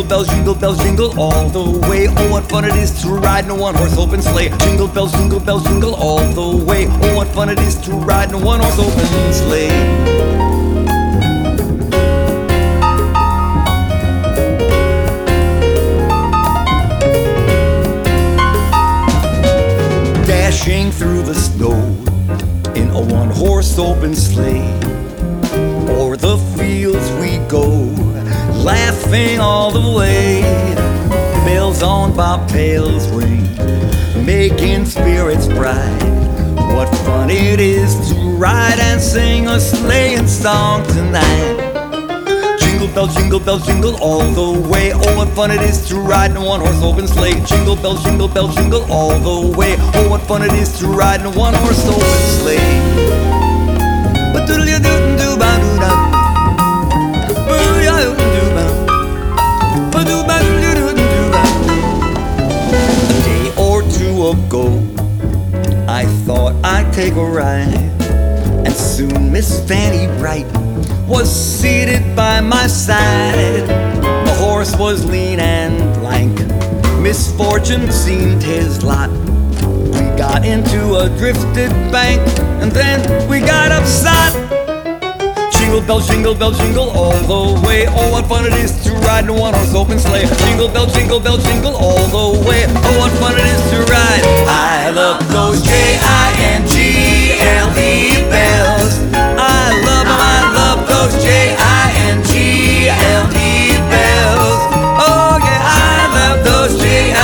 jingle bells, jingle all the way. Oh, what fun it is to ride in a one-horse open sleigh. Jingle bells, jingle all the way. Oh, what fun it is to ride in a one-horse open sleigh. Dashing through the snow in a one-horse open sleigh. O'er the fields we go, laughing all the way. Bells on bobtails ring, making spirits bright. What fun it is to ride and sing a sleighing song tonight. Jingle bells, jingle all the way. Oh, what fun it is to ride in a one-horse open sleigh. Jingle bells, jingle all the way. Oh, what fun it is to ride in a one-horse open sleigh. A day or two ago, I thought I'd take a ride, and soon Miss Fanny Bright was seated by my side. The horse was lean and blank, misfortune seemed his lot. We got into a drifted bank, and then we got upset. Jingle bells, jingle all the way. Oh, what fun it is to ride in a one-horse open sleigh. Jingle bells, jingle all the way. Oh, what fun it is to ride. I love those Jingle bells. I love those Jingle bells. Oh yeah, I love those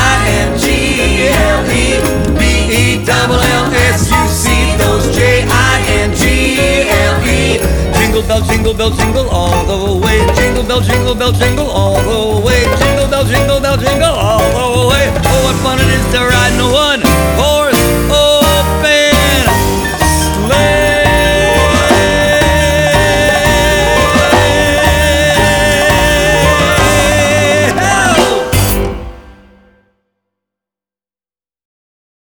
Jingle, those Jingle. Jingle bells, jingle all the way. Jingle bells, jingle all the way. Jingle bells, jingle all the way. Oh, what fun it is to ride in a one